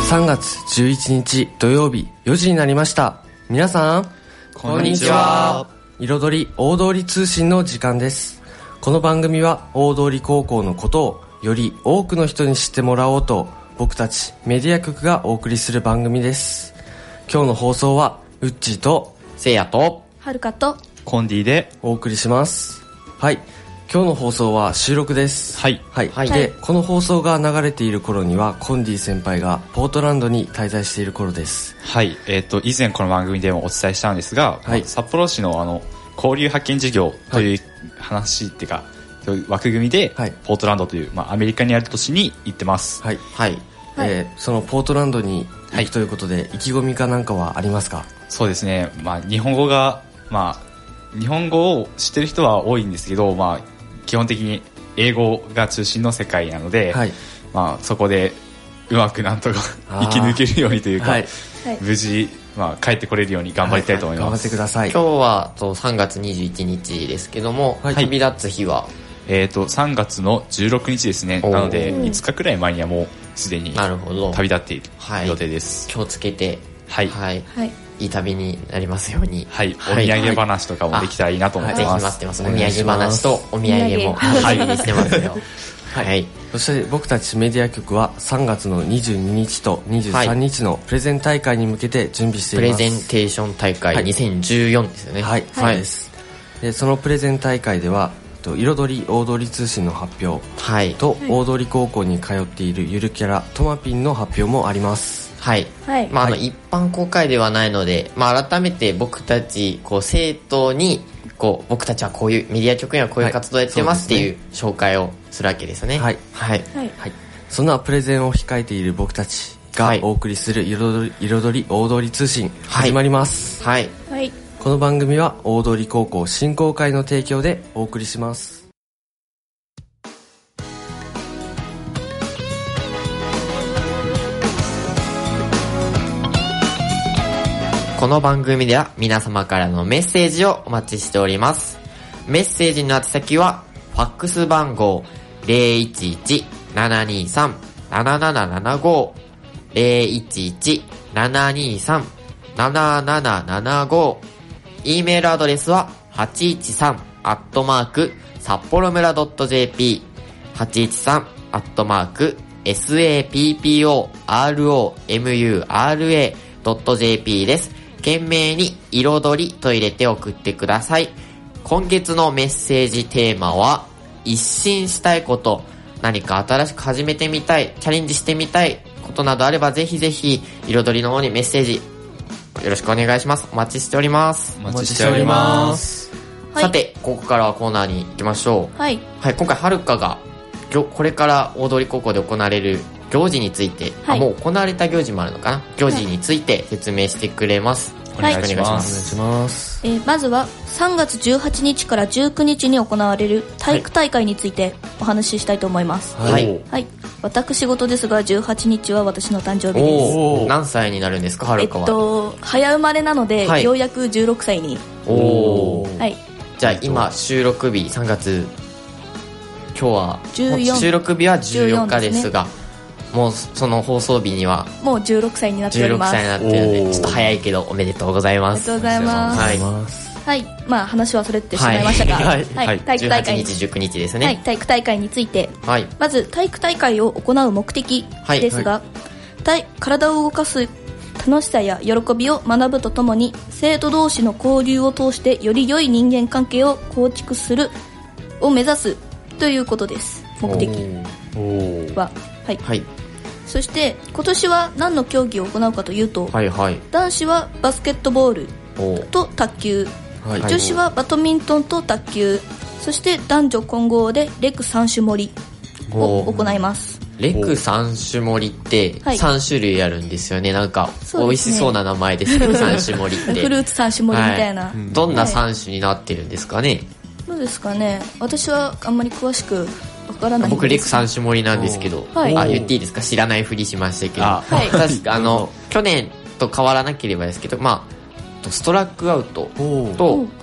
3月11日土曜日4時になりました。皆さんこんにちは。 彩り大通り通信の時間です。この番組は大通高校のことをより多くの人に知ってもらおうと、僕たちメディア局がお送りする番組です。今日の放送はウッチーとせいやとはるかとコンディでお送りします。はい、今日の放送は収録です。 はい、 で、この放送が流れている頃にはコンディ先輩がポートランドに滞在している頃です。 はい、以前この番組でもお伝えしたんですが、 はい、 札幌市の交流派遣事業という話っていうか、枠組みで、はい、ポートランドという、アメリカにある都市に行ってます。 はい、そのポートランドに行くということで、意気込みかなんかはありますか？ そうですね、日本語が、日本語を知ってる人は多いんですけど、基本的に英語が中心の世界なので、はい、そこでうまくなんとか生き抜けるようにというか、はい、無事、帰ってこれるように頑張りたいと思います。 頑張ってください。 今日は3月21日ですけども、旅立つ日は 3月の16日ですね。なので5日くらい前にはもうすでに旅立っている予定です。 気をつけて、いい旅になりますように。 はい、お土産話とかもできたらいいなと思ってます。 ぜひ待ってます。お土産話とお土産も楽しみにしてますよ。 はい、そして僕たちメディア局は3月の22日と23日のプレゼン大会に向けて準備しています。 プレゼンテーション大会2014ですよね。 はい、そうです。で、そのプレゼン大会では彩り大通り通信の発表と、大通高校に通っているゆるキャラとまぴんの発表もあります。 はい、一般公開ではないので、改めて僕たち生徒に僕たちはこういうメディア局にはこういう活動やってますっていう紹介をするわけですね。はい、 そんなプレゼンを控えている僕たちがお送りする彩り大通り通信始まります。この番組は大通高校振興会の提供でお送りします。 この番組では皆様からのメッセージをお待ちしております。メッセージの宛先はファックス番号 011-723-7775 011-723-7775、 E メールアドレスは813@札幌村 .jp 813@sapporo.mura.jp です。懸命に彩りと入れて送ってください。今月のメッセージテーマは、一新したいこと、何か新しく始めてみたい、チャレンジしてみたいことなどあれば、ぜひぜひ彩りの方にメッセージよろしくお願いします。お待ちしております。 お待ちしております。 さて、ここからはコーナーに行きましょう。今回はるかがこれから大通高校で行われる行事について、もう行われた行事もあるのかな、行事について説明してくれます。お願いします。 まずは3月18日から19日に行われる体育大会についてお話ししたいと思います。私事ですが、18日は私の誕生日です。 何歳になるんですか、はるかは？ 早生まれなので、ようやく16歳に。 じゃあ今収録日3月、今日は収録日は14日ですが、もうその放送日にはもう16歳になっております。 16歳になってるので、ちょっと早いけどおめでとうございます。 ありがとうございます。話はそれてしまいましたが、体育大会 18日19日ですね。 体育大会について、まず体育大会を行う目的ですが、体を動かす楽しさや喜びを学ぶとともに、生徒同士の交流を通してより良い人間関係を構築するを目指すということです。目的はそして今年は何の競技を行うかというと、男子はバスケットボールと卓球、女子はバドミントンと卓球、そして男女混合でレク3種盛りを行います。 レク3種盛りって3種類あるんですよね。なんか美味しそうな名前ですけど、3種盛りってフルーツ3種盛りみたいな、 どんな3種になってるんですかね？ どうですかね、私はあんまり詳しくわからないんです。 僕レク3種盛りなんですけど、言っていいですか？知らないふりしましたけど、確か去年と変わらなければですけど、ストラックアウトと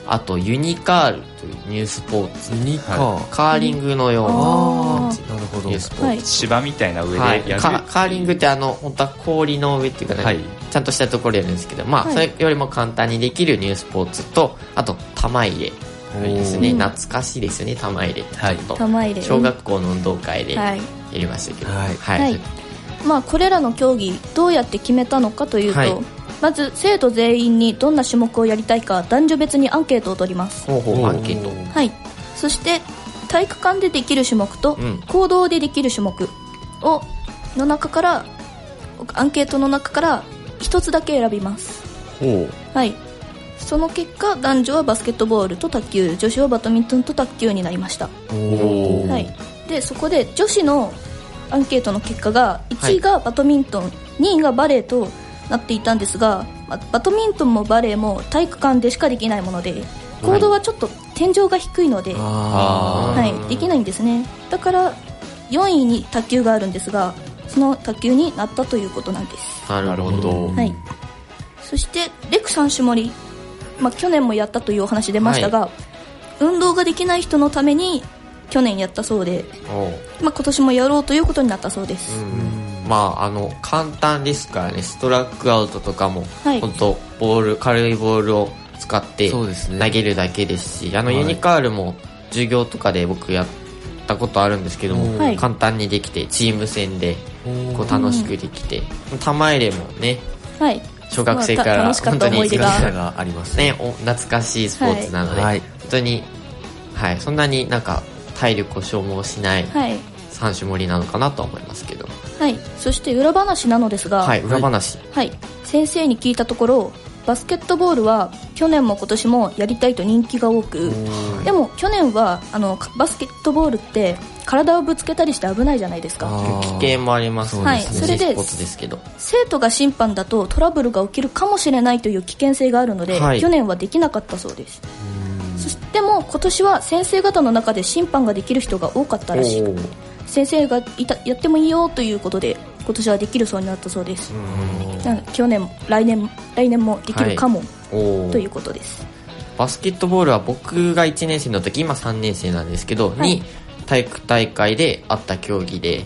あとユニカールというニュースポーツ、 ユニカール、 カーリングのような感じ、 なるほど、 ニュースポーツ、 芝みたいな上でやる、 カーリングって本当は氷の上っていうかね、ちゃんとしたところでやるんですけど、それよりも簡単にできるニュースポーツと、あと玉入れですね、懐かしいですよね、玉入れって。 玉入れ、 小学校の運動会でやりましたけど、 これらの競技どうやって決めたのかというと、まず生徒全員にどんな種目をやりたいか男女別にアンケートを取ります。 アンケート、 そして体育館でできる種目と行動でできる種目の中から、アンケートの中から一つだけ選びます。その結果、男女はバスケットボールと卓球、女子はバドミントンと卓球になりました。でそこで女子のアンケートの結果が1位がバドミントン、2位がバレーとなっていたんですが、バドミントンもバレーも体育館でしかできないもので、行動はちょっと天井が低いので、できないんですね。だから4位に卓球があるんですが、その卓球になったということなんです。 なるほど。 そしてレク3種盛り、去年もやったというお話出ましたが、運動ができない人のために去年やったそうで、今年もやろうということになったそうです。 簡単ですからね、ストラックアウトとかも、本当軽いボールを使って投げるだけですし、ユニカールも授業とかで僕やったことあるんですけども、簡単にできてチーム戦で楽しくできて、玉入れもね、小学生から本当に思い出がありますね。 懐かしいスポーツなので、本当に、そんなに体力を消耗しない3種盛りなのかなと思いますけど。 そして裏話なのですが、 裏話、 先生に聞いたところ、バスケットボールは去年も今年もやりたいと人気が多く、でも去年はバスケットボールって体をぶつけたりして危ないじゃないですか。 危険もありますね。 それで生徒が審判だとトラブルが起きるかもしれないという危険性があるので、去年はできなかったそうです。そしても今年は先生方の中で審判ができる人が多かったらしく、先生がやってもいいよということで今年はできるそうになったそうです。去年来年もできるかも、ということです。 バスケットボールは僕が1年生の時、今3年生なんですけど、に体育大会であった競技で、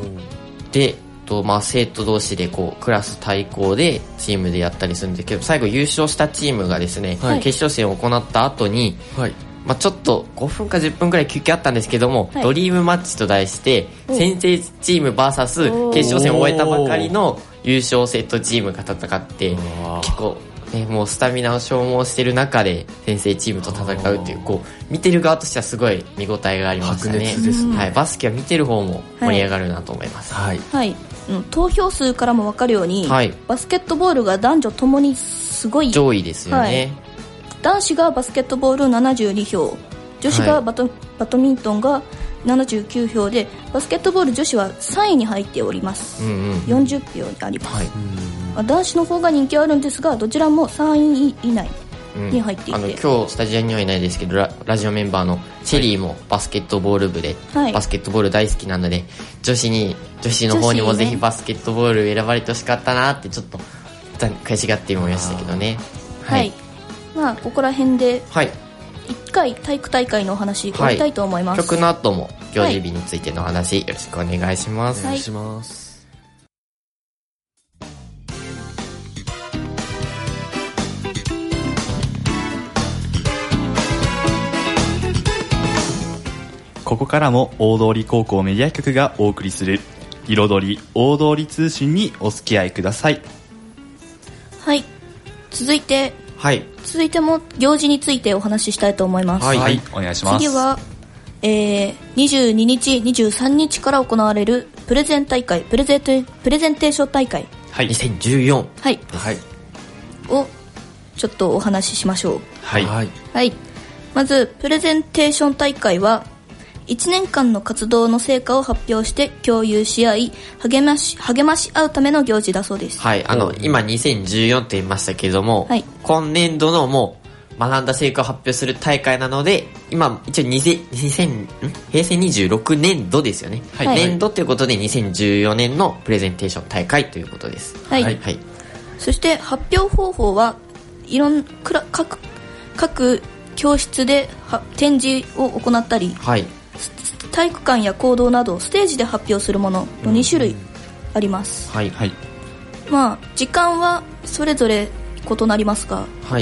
生徒同士でクラス対抗でチームでやったりするんですけど、最後優勝したチームがですね、決勝戦を行った後に、ちょっと5分か10分くらい休憩あったんですけども、ドリームマッチと題して先制チーム VS 決勝戦を終えたばかりの優勝生徒チームが戦って、結構もうスタミナを消耗してる中で先制チームと戦うっていう、見てる側としてはすごい見応えがありましたね。バスケは見てる方も盛り上がるなと思います。 投票数からも分かるように、バスケットボールが男女ともにすごい上位ですよね。 男子がバスケットボール72票、女子がバドミントンが79票で、バスケットボール女子は3位に入っております。40票にあります。男子の方が人気あるんですが、どちらも3位以内に入っていて、 今日スタジオにはいないですけど、ラジオメンバーのチェリーもバスケットボール部で、バスケットボール大好きなので、女子の方にもぜひバスケットボール選ばれてほしかったなってちょっと悔しがって思いましたけどね。 ここら辺で1回体育大会のお話終わりたいと思います。 曲の後も行事日についての話、よろしくお願いします。 お願いします。 ここからも大通高校メディア局がお送りする彩り大通り通信にお付き合いください。 続いても行事についてお話ししたいと思います。 お願いします。 次は、22日23日から行われるプレゼンテーション大会、 2014、 をちょっとお話ししましょう。まずプレゼンテーション大会は1年間の活動の成果を発表して共有し合い励まし合うための行事だそうです。 今2014って言いましたけれども、今年度のもう学んだ成果を発表する大会なので、今一応平成26年度ですよね。年度ということで2014年のプレゼンテーション大会ということです。 そして発表方法は各教室で展示を行ったり、 はい、 体育館や講堂などステージで発表するものの2種類あります、 はいはい。 まあ時間はそれぞれ異なりますが、 はい、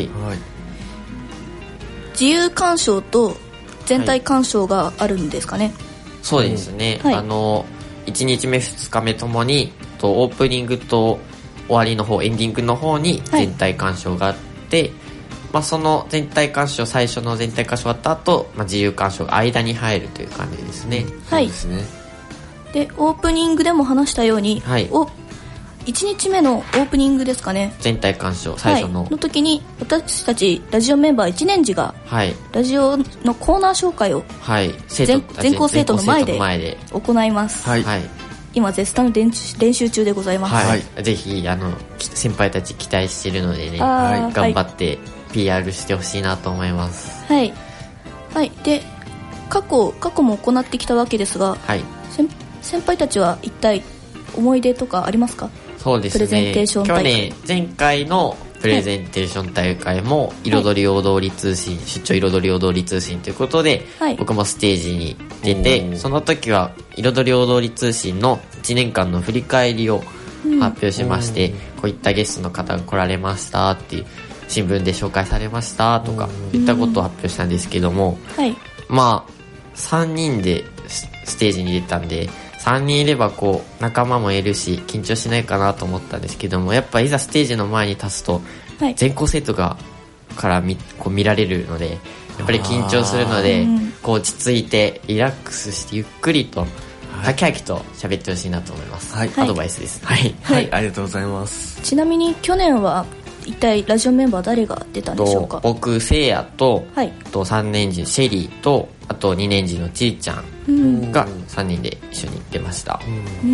自由鑑賞と全体鑑賞があるんですかね。 そうですね、はい、1日目2日目ともにオープニングと終わりの方、エンディングの方に全体鑑賞があって、はい、まあ、その全体鑑賞、最初の全体鑑賞終わった後、まあ、自由鑑賞が間に入るという感じですね。 はい。 そうですね。 でオープニングでも話したように、はい、1日目のオープニングですかね、 全体鑑賞最初の、 はい、の時に私たちラジオメンバー1年次が、はい、ラジオのコーナー紹介を、はい、全校生徒の前で行います。はい、はい、今絶賛練習中でございます。 はい、ぜひ先輩たち期待しているのでね、はい、頑張って PR してほしいなと思います。 はい、はい、で過去も行ってきたわけですが、はい、先輩たちは一体思い出とかありますか？ そうですね、 プレゼンテーション大会、 去年前回のプレゼンテーション大会も彩り大通り通信、出張彩り大通り通信ということで、はい、僕もステージに出て、その時は彩り大通り通信の1年間の振り返りを発表しまして、こういったゲストの方が来られましたっていう、新聞で紹介されましたとかいったことを発表したんですけども、はい、まあ3人でステージに出たんで、3人いればこう仲間もいるし緊張しないかなと思ったんですけども、やっぱいざステージの前に立つと、はい、全校生徒からこう見られるので、やっぱり緊張するので、こう落ち着いてリラックスしてゆっくりとハキハキと喋ってほしいなと思います、はい、アドバイスです。はい、 はい、ありがとうございます。 ちなみに去年は一体ラジオメンバー誰が出たんでしょうか？ 僕せいやと、はい、3年次シェリーと、あと2年次のちーちゃんが3人で一緒に出ました。うん、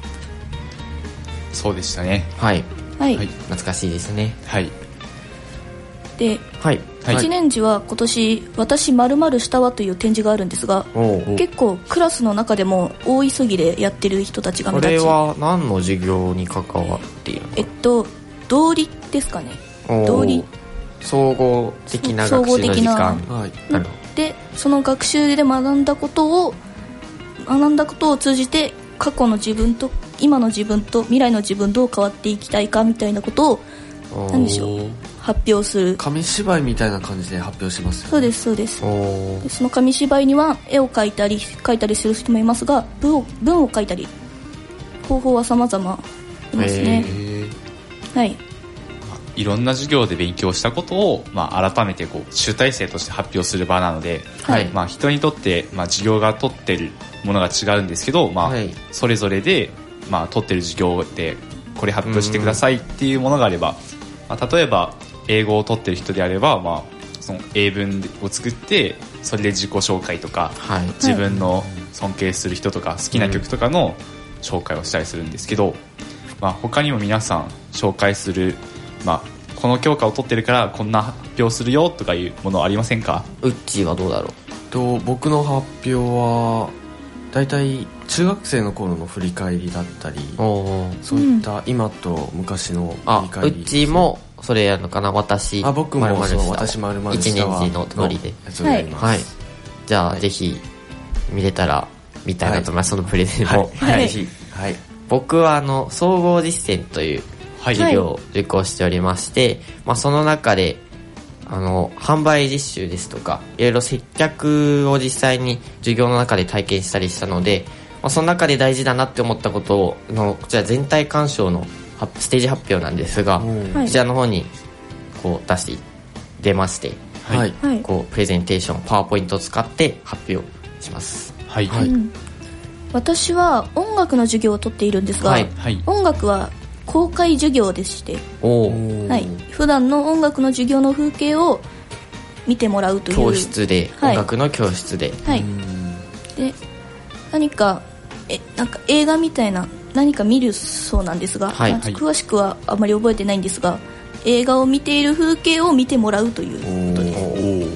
そうでしたね。 はい、はい、懐かしいですね。 はい。 で、はい、1年次は今年私〇〇したわという展示があるんですが、結構クラスの中でも大急ぎでやってる人たちが目立ち、 これは何の授業に関わっているの？ 道理ですかね。道理、 総合的な学習の時間、 はい、でその学習で学んだことを通じて、過去の自分と今の自分と未来の自分どう変わっていきたいかみたいなことを何でしょう、発表する紙芝居みたいな感じで発表しますよね。 そうですそうです。でその紙芝居には絵を描いたりする人もいますが、文を書いたり、方法は様々いますね。はい、 いろんな授業で勉強したことを、改めてこう集大成として発表する場なので、はい、人にとって、授業が取ってるものが違うんですけど、はい、それぞれで、取ってる授業でこれ発表してくださいっていうものがあれば、例えば英語を取ってる人であれば、その英文を作ってそれで自己紹介とか、はい、自分の尊敬する人とか好きな曲とかの紹介をしたりするんですけど、他にも皆さん紹介する、この教科を取ってるからこんな発表するよとかいうものありませんか？ うっちーはどうだろう？ 僕の発表はだいたい中学生の頃の振り返りだったり、そういった今と昔の振り返り、 うっちーもそれやるのかな？ 僕も私〇〇したわ 1年次の通りで、はい、じゃあぜひ見れたら見たいなと思います、そのプレゼンを。ぜひ。僕は総合実践という授業を受講しておりまして、その中で販売実習ですとかいろいろ接客を実際に授業の中で体験したりしたので、その中で大事だなって思ったことをこちら全体鑑賞のステージ発表なんですが、こちらの方にこう出まして、はい、こうプレゼンテーションパワーポイントを使って発表します。はい、はい、 私は音楽の授業を取っているんですが、音楽は公開授業でして、はい、普段の音楽の授業の風景を見てもらうという教室で、音楽の教室で、 はい、でなんか映画みたいな何か見るそうなんですが、詳しくはあまり覚えてないんですが、映画を見ている風景を見てもらうということです。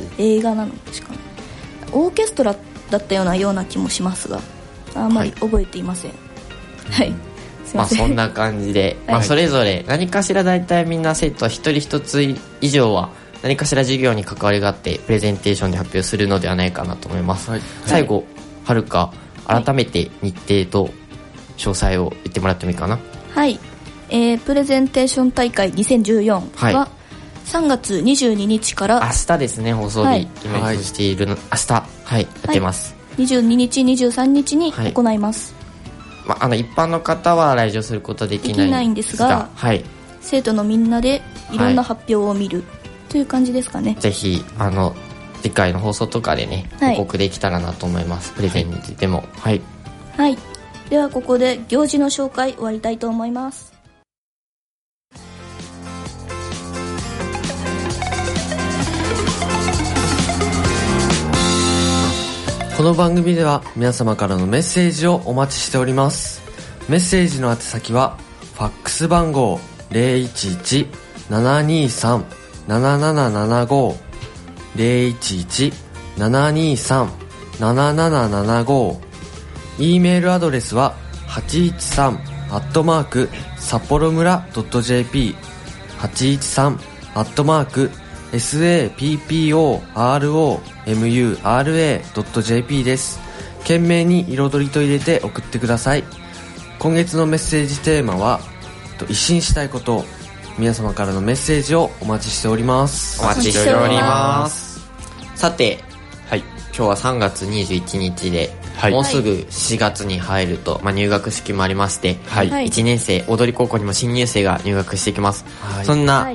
映画なのしかオーケストラだったような気もしますが、あまり覚えていません。はい、 そんな感じで、それぞれ何かしら大体みんな生徒は一人一つ以上は何かしら授業に関わりがあってプレゼンテーションで発表するのではないかなと思います、最後はるか改めて日程と詳細を言ってもらってもいいかな。 はい、プレゼンテーション大会2014は3月22日から明日ですね、放送日今放送しているの、明日やってます、 22日23日に行います、 一般の方は来場することはできないんですが、 生徒のみんなでいろんな発表を見るという感じですかね。 ぜひ次回の放送とかでね、報告できたらなと思います、プレゼンについても。はい、 ではここで行事の紹介終わりたいと思います。 この番組では皆様からのメッセージをお待ちしております。メッセージの宛先はファックス番号 011-723-7775 011-723-7775、 E メールアドレスは813@札幌村 .jp 813@sapporo.mura.jp です。懸命に彩りと入れて送ってください。今月のメッセージテーマは一新したいこと。皆様からのメッセージをお待ちしております。 お待ちしております。さて、今日は3月21日で、もうすぐ4月に入ると、入学式もありまして、1年生大通高校にも新入生が入学してきます、そんな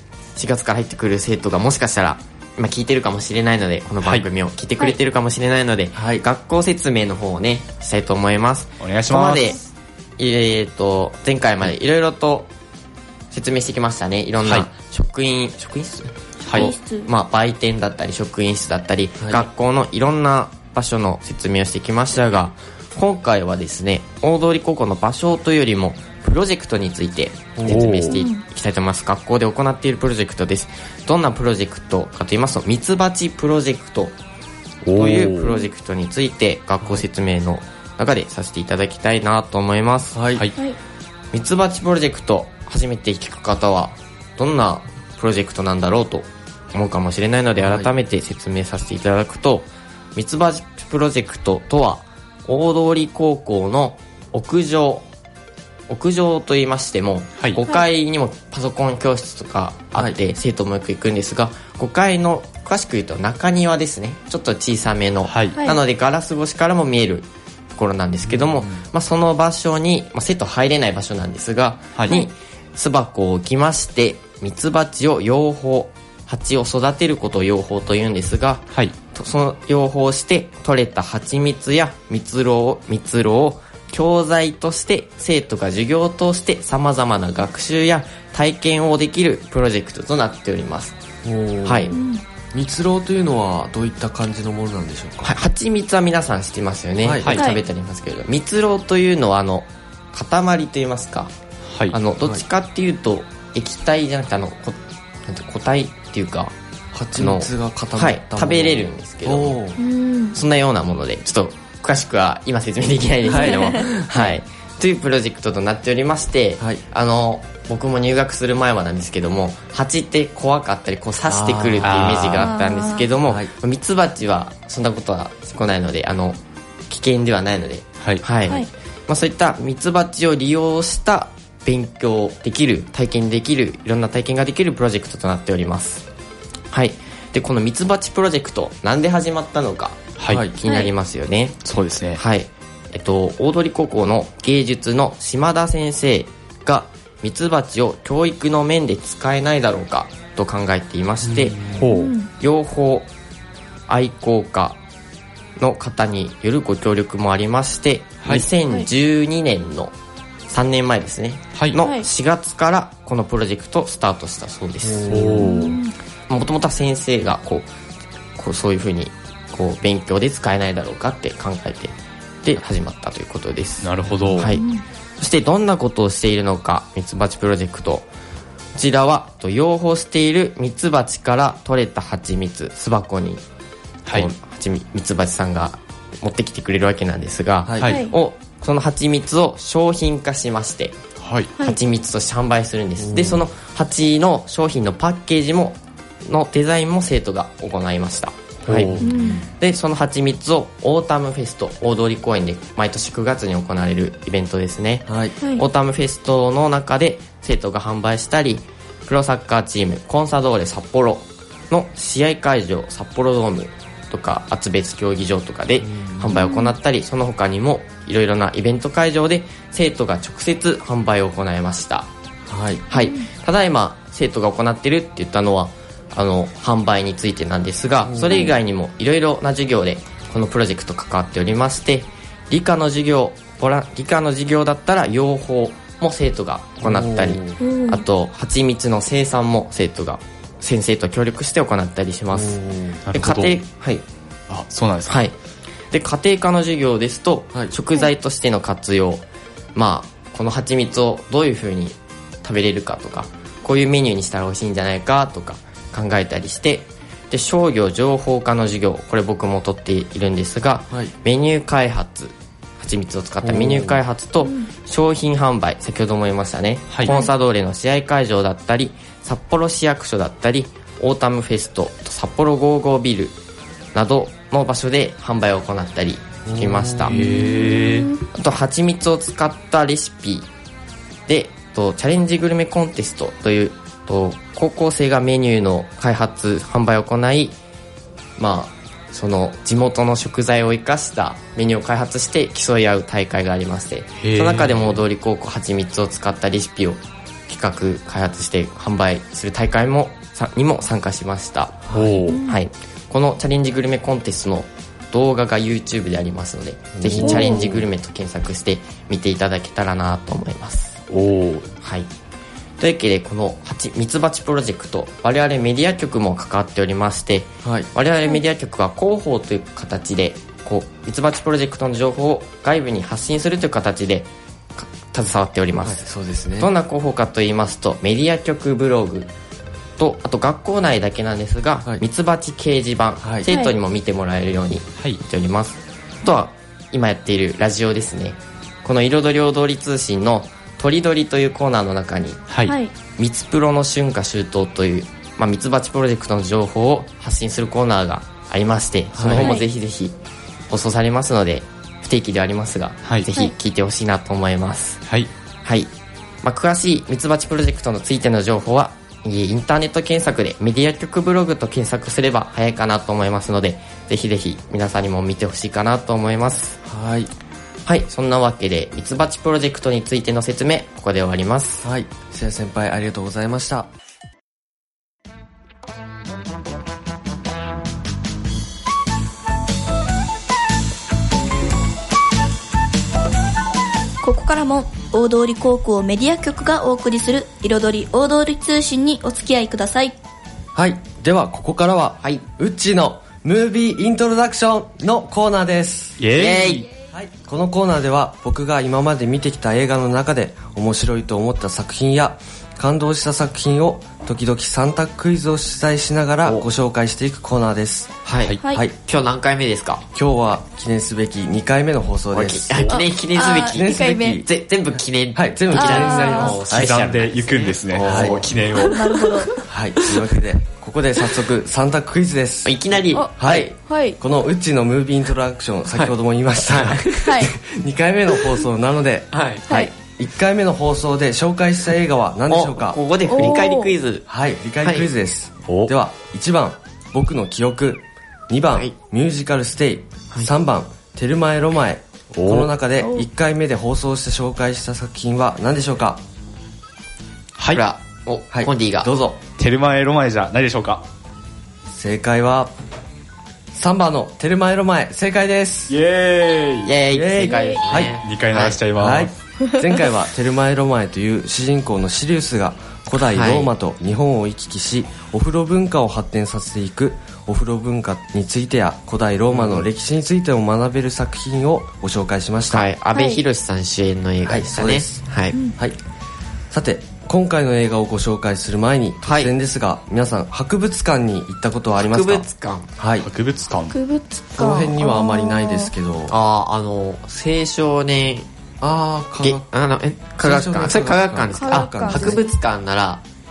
4月から入ってくる生徒がもしかしたら今聞いてるかもしれないので、この番組を聞いてくれてるかもしれないので、学校説明の方をねしたいと思います。 お願いします。 ここまで前回までいろいろと説明してきましたね。いろんな職員室、売店だったり職員室だったり、学校のいろんな場所の説明をしてきましたが、今回はですね、大通高校の場所というよりもプロジェクトについて説明していきたいと思います。学校で行っているプロジェクトです。どんなプロジェクトかと言いますと、ミツバチプロジェクトというプロジェクトについて学校説明の中でさせていただきたいなと思います。ミツバチプロジェクト、初めて聞く方はどんなプロジェクトなんだろうと思うかもしれないので、改めて説明させていただくと、ミツバチプロジェクトとは大通高校の屋上と言いましても、5階にもパソコン教室とかあって、生徒もよく行くんですが、5階の詳しく言うと中庭ですね、ちょっと小さめの、なのでガラス越しからも見えるところなんですけども、その場所に、生徒入れない場所なんですが、に巣箱を置きまして、ミツバチを養蜂、蜂を育てることを養蜂というんですが、その養蜂して取れた蜂蜜や蜜蝋を教材として生徒が授業を通して様々な学習や体験をできるプロジェクトとなっております。 蜜蝋というのはどういった感じのものなんでしょうか。 蜂蜜は皆さん知ってますよね、食べたりますけれど、蜜蝋というのは塊といいますか、どっちかっていうと液体じゃなくて固体っていうか、 蜂蜜が固まった食べれるんですけど、そんなようなもので、ちょっと詳しくは今説明できないですけどもというプロジェクトとなっておりまして、僕も入学する前はなんですけども、蜂って怖かったり刺してくるっていうイメージがあったんですけども、ミツバチはそんなことは来ないので、危険ではないので、そういったミツバチを利用した勉強できる、体験できる、いろんな体験ができるプロジェクトとなっております。でこのミツバチプロジェクト、なんで始まったのか、気になりますよね。 そうですね。 大通高校の芸術の島田先生がミツバチを教育の面で使えないだろうかと考えていまして、養蜂愛好家の方によるご協力もありまして、2012年の3年前ですね、の4月からこのプロジェクトをスタートしたそうです。もともとは先生がそういう風に勉強で使えないだろうかって考えてで始まったということです。 なるほど。 そしてどんなことをしているのか、ミツバチプロジェクト、こちらは養蜂しているミツバチから取れた蜂蜜、巣箱にミツバチさんが持ってきてくれるわけなんですが、その蜂蜜を商品化しまして、蜂蜜として販売するんです。でその蜂の商品のパッケージものデザインも生徒が行いました。はい、でその蜂蜜をオータムフェスト大通公園で毎年9月に行われるイベントですね、はい、オータムフェストの中で生徒が販売したり、プロサッカーチームコンサドーレ札幌の試合会場札幌ドームとか厚別競技場とかで販売を行ったり、その他にもいろいろなイベント会場で生徒が直接販売を行いました。はい、はい、ただいま生徒が行っているって言ったのは販売についてなんですが、それ以外にもいろいろな授業でこのプロジェクト関わっておりまして、理科の授業だったら養蜂も生徒が行ったり、あと蜂蜜の生産も生徒が先生と協力して行ったりします。で家庭、はい、 あ、そうなんですか、 はい、で家庭科の授業ですと、はい、食材としての活用、まあこの蜂蜜をどういう風に食べれるかとか、こういうメニューにしたら美味しいんじゃないかとか考えたりして、で商業情報科の授業、これ僕も取っているんですが、はい、メニュー開発、蜂蜜を使ったメニュー開発と商品販売、先ほども言いましたね、はい、コンサドーレの試合会場だったり、札幌市役所だったり、オータムフェスト、札幌55ビルなどの場所で販売を行ったりしました。あと蜂蜜を使ったレシピでチャレンジグルメコンテストという高校生がメニューの開発販売を行い、まあその地元の食材を生かしたメニューを開発して競い合う大会がありまして、その中でも大通高校蜂蜜を使ったレシピを企画開発して販売する大会にも参加しました。はい、このチャレンジグルメコンテストの動画が YouTube でありますので、ぜひチャレンジグルメと検索して見ていただけたらなと思います。はい、というわけでこのミツバチプロジェクト、我々メディア局も関わっておりまして、はい、我々メディア局は広報という形でミツバチプロジェクトの情報を外部に発信するという形で携わっております、はい、そうですね。どんな広報かと言いますと、メディア局ブログと、あと学校内だけなんですが、ミツバチ掲示板、はい、生徒にも見てもらえるようにしております、はい、あとは今やっているラジオですね。この彩り大通り通信のとりどりというコーナーの中に、はい、ミツプロの春夏秋冬という、ミツバチプロジェクトの情報を発信するコーナーがありまして、その方もぜひぜひ放送されますので、不定期ではありますが、はい、ぜひ聞いてほしいなと思います。はい、はい、詳しいミツバチプロジェクトについての情報はインターネット検索でメディア局ブログと検索すれば早いかなと思いますので、ぜひぜひ皆さんにも見てほしいかなと思います。はい、はい、そんなわけでミツバチプロジェクトについての説明、ここで終わります。 はい、せや先輩ありがとうございました。 ここからも大通高校メディア局がお送りする彩り大通通信にお付き合いください。 はい、ではここからは、はい、ウッチーのムービーイントロダクションのコーナーです。イエーイ。はい、このコーナーでは僕が今まで見てきた映画の中で面白いと思った作品や感動した作品を時々3択クイズを取材しながらご紹介していくコーナーです。 はい、はいはい、今日何回目ですか？ 今日は記念すべき2回目の放送です。 記念すべき2回目全部記念、 はい、全部記念になります。 刻んでいくんですね、はい、記念を。 なるほど。 はい、というわけでここで早速3択クイズです。 いきなり、 はい、はい、このうちのムービーイントロダクション、先ほども言いました、はい、2回目の放送なので、はい、はい、1回目の放送で紹介した映画は何でしょうか？ ここで振り返りクイズ。 はい、振り返りクイズです、はい、では1番僕の記憶、2番、はい、ミュージカルステイ、はい、3番テルマエロマエ。この中で1回目で放送して紹介した作品は何でしょうか？ はい、はい、コンディがどうぞ。 テルマエロマエじゃないでしょうか？ 正解は3番のテルマエロマエ、正解です。 イエーイ、 イエーイ、正解です、ね、 はい、 2回鳴らしちゃいます、はい、 前回はテルマエロマエという主人公のシリウスが古代ローマと日本を行き来し、お風呂文化を発展させていくお風呂文化についてや古代ローマの歴史についても学べる作品をご紹介しました、 はい、阿部寛さん主演の映画でしたね、はい、 そうです、はい、はい、さて今回の映画をご紹介する前に突然ですが、はい、皆さん博物館に行ったことはありますか？ 博物館、 はい、 博物館、 この辺にはあまりないですけど、 青少年科学館、 それ科学館ですか？博物館なら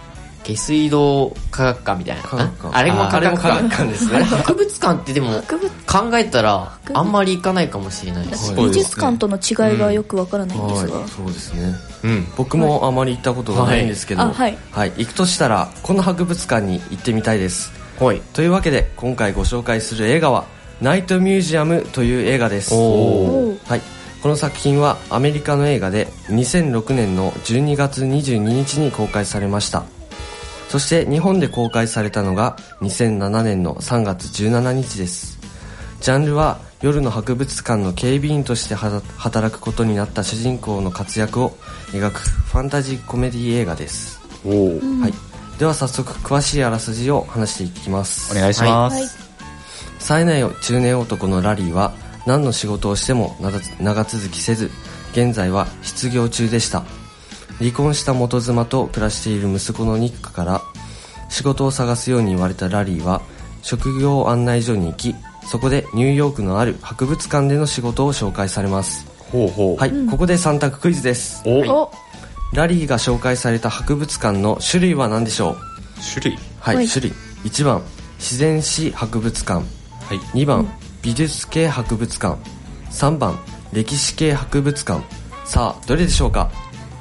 下水道科学館みたいな。あれも科学館ですね。博物館ってでも考えたらあんまり行かないかもしれないです。 美術館との違いがよくわからないんですが、 そうですね。僕もあまり行ったことがないんですけど、行くとしたらこの博物館に行ってみたいです。というわけで今回ご紹介する映画はナイトミュージアムという映画です。この作品はアメリカの映画で2006年の12月22日に公開されました。そして日本で公開されたのが2007年の3月17日です。ジャンルは夜の博物館の警備員として働くことになった主人公の活躍を描くファンタジーコメディ映画です。では早速詳しいあらすじを話していきます。 お願いします。 冴えない中年男のラリーは何の仕事をしても長続きせず、現在は失業中でした。離婚した元妻と暮らしている息子のニックから仕事を探すように言われたラリーは職業案内所に行き、そこでニューヨークのある博物館での仕事を紹介されます。ここで3択クイズです。ラリーが紹介された博物館の種類は何でしょう？ 種類 1番自然史博物館、2番美術系博物館、3番歴史系博物館。さあどれでしょうか？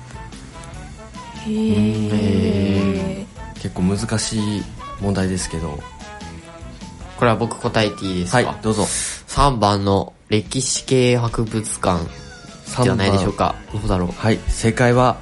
結構難しい問題ですけど、 これは僕答えていいですか？ どうぞ。 3番の歴史系博物館じゃないでしょうか。どうだろう。 正解は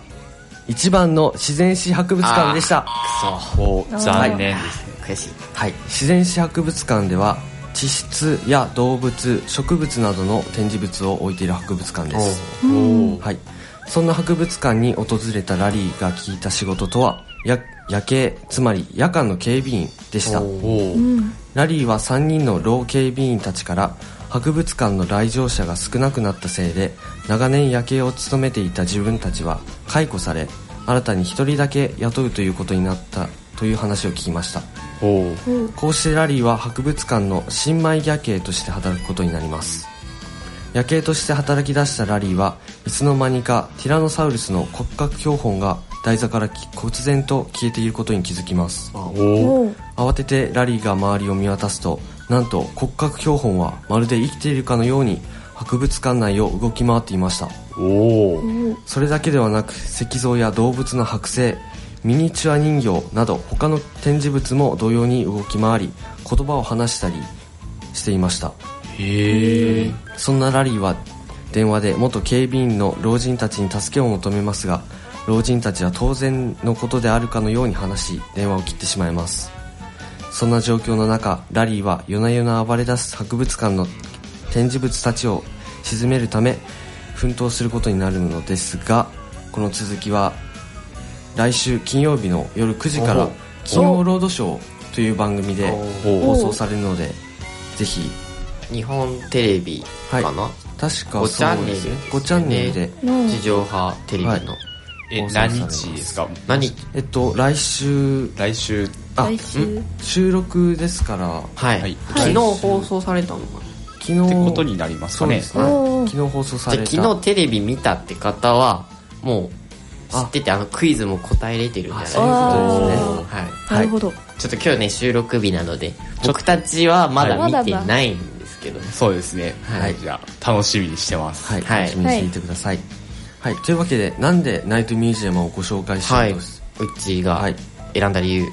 1番の自然史博物館でした。 残念ですね。 悔しい。 自然史博物館では地質や動物、植物などの展示物を置いている博物館です。そんな博物館に訪れたラリーが聞いた仕事とは夜警、つまり夜間の警備員でした。ラリーは3人の老警備員たちから博物館の来場者が少なくなったせいで長年夜警を務めていた自分たちは解雇され、新たに1人だけ雇うということになったという話を聞きました。こうしてラリーは博物館の新米夜警として働くことになります。夜警として働き出したラリーはいつの間にかティラノサウルスの骨格標本が台座から忽然と消えていることに気づきます。慌ててラリーが周りを見渡すと、なんと骨格標本はまるで生きているかのように博物館内を動き回っていました。それだけではなく石像や動物の剥製、ミニチュア人形など他の展示物も同様に動き回り言葉を話したりしていました。そんなラリーは電話で元警備員の老人たちに助けを求めますが、老人たちは当然のことであるかのように話し電話を切ってしまいます。そんな状況の中、ラリーは夜な夜な暴れ出す博物館の展示物たちを鎮めるため奮闘することになるのですが、この続きは来週金曜日の夜9時から金曜ロードショーという番組で放送されるので、ぜひ日本テレビかな、 確かそうですね、5チャンネルで地上波テレビの、 何日ですか？ 来週収録ですから、 昨日放送されたのかな。 昨日ってことになりますかね。 昨日放送された。 昨日テレビ見たって方はもう知ってて、クイズも答えれてるんじゃないですか。 なるほど。 ちょっと今日ね収録日なので僕たちはまだ見てないんですけど、 そうですね。じゃあ楽しみにしてます。 楽しみにしていてください。というわけで、なんでナイトミュージアムをご紹介しようと、 うちが選んだ理由、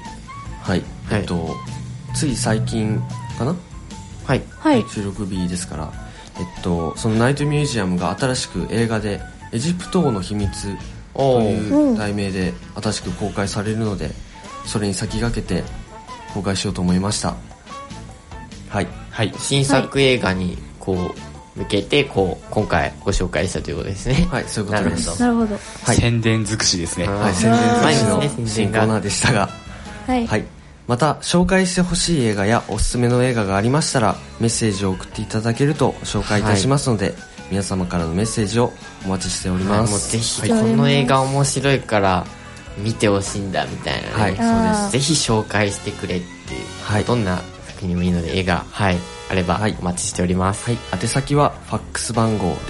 つい最近かな、収録日ですから、そのナイトミュージアムが新しく映画でエジプト王の秘密という題名で新しく公開されるので、それに先駆けて公開しようと思いました。 新作映画に向けて今回ご紹介したということですね。 そういうことです。 なるほど。 宣伝尽くしですね。 宣伝尽くしの新コーナーでしたが、また紹介してほしい映画やおすすめの映画がありましたらメッセージを送っていただけると紹介いたしますので、皆様からのメッセージをお待ちしております。 もうぜひ、この映画面白いから見てほしいんだみたいなね、そうです。ぜひ紹介してくれっていう、どんな作品でもいいので映画あればお待ちしております。 宛先はファックス番号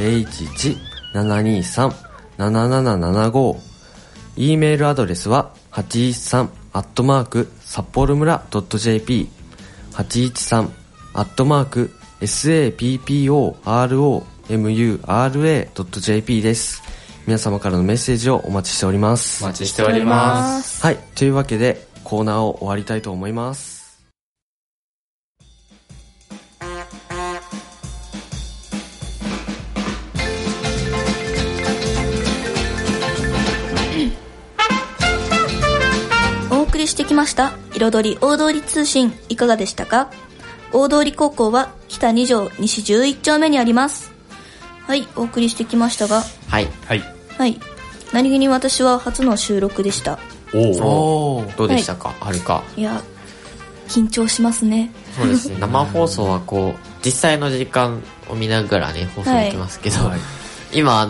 011-723-7775、 E メールアドレスは813 札幌村 .jp 813 SAPPOROMURA.jp です。皆様からのメッセージをお待ちしております。 お待ちしております。 はい、というわけでコーナーを終わりたいと思います。 お送りしてきました彩り大通り通信、いかがでしたか？大通高校は北2条西11丁目にあります。はい、お送りしてきましたが、 はい何気に私は初の収録でした。 どうでしたか、はるか。 いや、緊張しますね。 そうですね生放送はこう実際の時間を見ながらね放送できますけど、今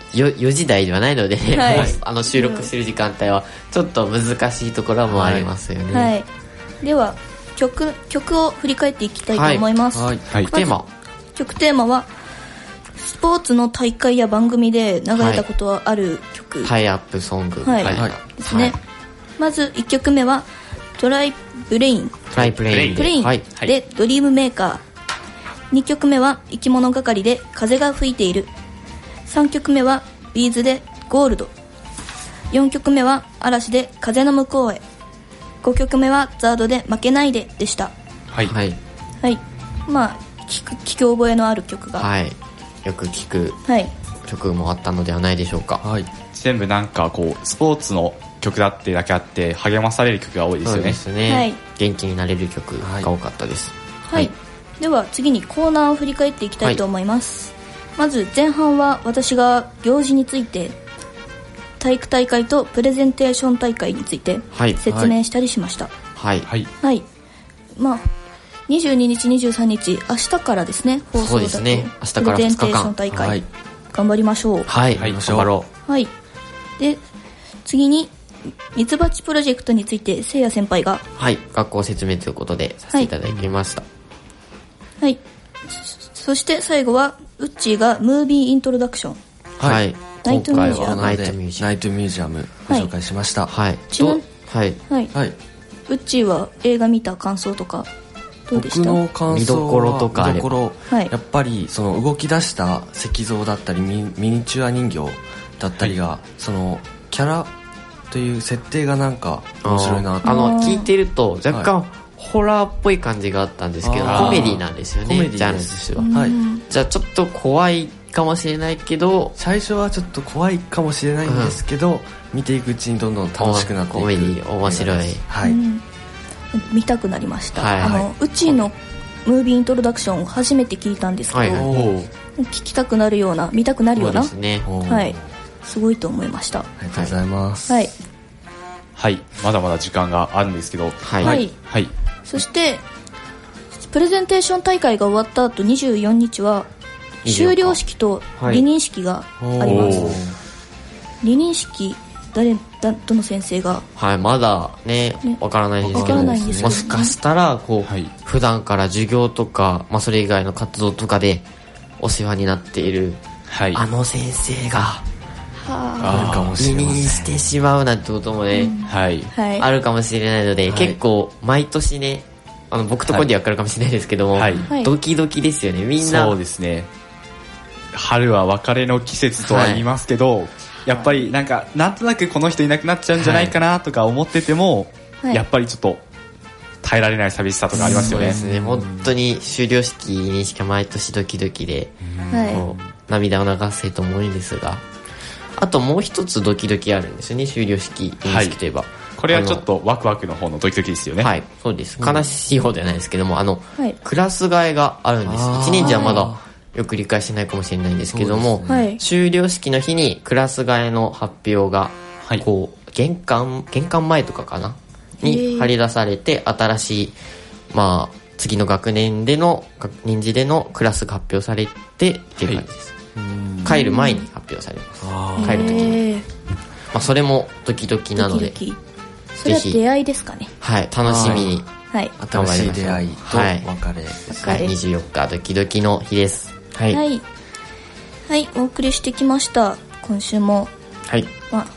4時台ではないので、収録してる時間帯はちょっと難しいところもありますよね。 では曲を振り返っていきたいと思います。 曲テーマはスポーツの大会や番組で流れたことはある曲、 タイアップソングですね。まず1曲目はトライプレインでドリームメーカー。2曲目は生き物係で風が吹いている。3曲目はビーズでゴールド。4曲目は嵐で風の向こうへ。5曲目はザードで負けないででした。まあ聞き覚えのある曲が、 よく聞く曲もあったのではないでしょうか。 全部なんかこうスポーツの曲だってだけあって励まされる曲が多いですよね。 そうですね、元気になれる曲が多かったです。 では次にコーナーを振り返っていきたいと思います。まず前半は私が行事について、体育大会とプレゼンテーション大会について説明したりしました。まあ22日23日明日からですね、放送だとプレゼンテーション大会頑張りましょう。 頑張ろう。で次にミツバチプロジェクトについてせいや先輩が学校説明ということでさせていただきました。 そして最後はウッチーがムービーイントロダクション、ナイトミュージアムナイトミュージアムご紹介しました。 ウッチーは映画見た感想とかどうでした？ 僕の感想は見どころとかやっぱりその動き出した石像だったりミニチュア人形だったりが、そのキャラという設定がなんか面白いなと。 聞いてると若干、ホラーっぽい感じがあったんですけど、コメディなんですよね、ジャンルとしては。じゃあちょっと怖いかもしれないけど、 最初はちょっと怖いかもしれないんですけど、見ていくうちにどんどん楽しくなっていく。 コメディ面白い。 見たくなりました。うちのムービーイントロダクションを初めて聞いたんですけど、聞きたくなるような、見たくなるような、すごいと思いました。 ありがとうございます。 まだまだ時間があるんですけど、 そしてプレゼンテーション大会が終わった後24日は修了式と離任式があります。離任式どの先生が、 まだねわからないんですけど、もしかしたらこう、普段から授業とか、それ以外の活動とかでお世話になっている、あの先生があるかもしれません。 離任してしまうなんてこともね、あるかもしれないので、結構毎年ね、僕とコディはわかるかもしれないですけども、ドキドキですよね、みんな。 そうですね、春は別れの季節とは言いますけど、やっぱりなんとなくこの人いなくなっちゃうんじゃないかなとか思ってても、やっぱりちょっと耐えられない寂しさとかありますよね。 そうですね、本当に修了式にしか毎年ドキドキで、涙を流せと思うんですが、あともう一つドキドキあるんですよね、修了式といえば。 これはちょっとワクワクの方のドキドキですよね。 そうです。悲しい方ではないですけども、クラス替えがあるんです。1年じゃまだよく理解してないかもしれないんですけども、修了式の日にクラス替えの発表が、こう玄関前とかかなに張り出されて、新しい次の学年での任時でのクラスが発表されてっていう感じです。帰る前に発表されます。帰る時に、それもドキドキなので、 それは出会いですかね。 楽しみに新しい出会いと別れですね。 24日ドキドキの日です。 お送りしてきました。今週も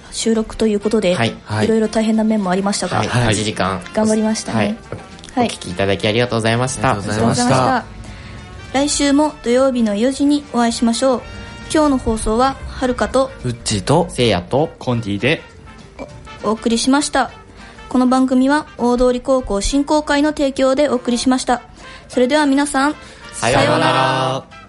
収録ということで、いろいろ大変な面もありましたが、 1時間頑張りましたね。 お聞きいただきありがとうございました。 ありがとうございました。来週も土曜日の4時にお会いしましょう。今日の放送ははるかとうっちーとせいやとコンディでお送りしました。この番組は大通高校振興会の提供でお送りしました。それでは皆さん、 さようなら。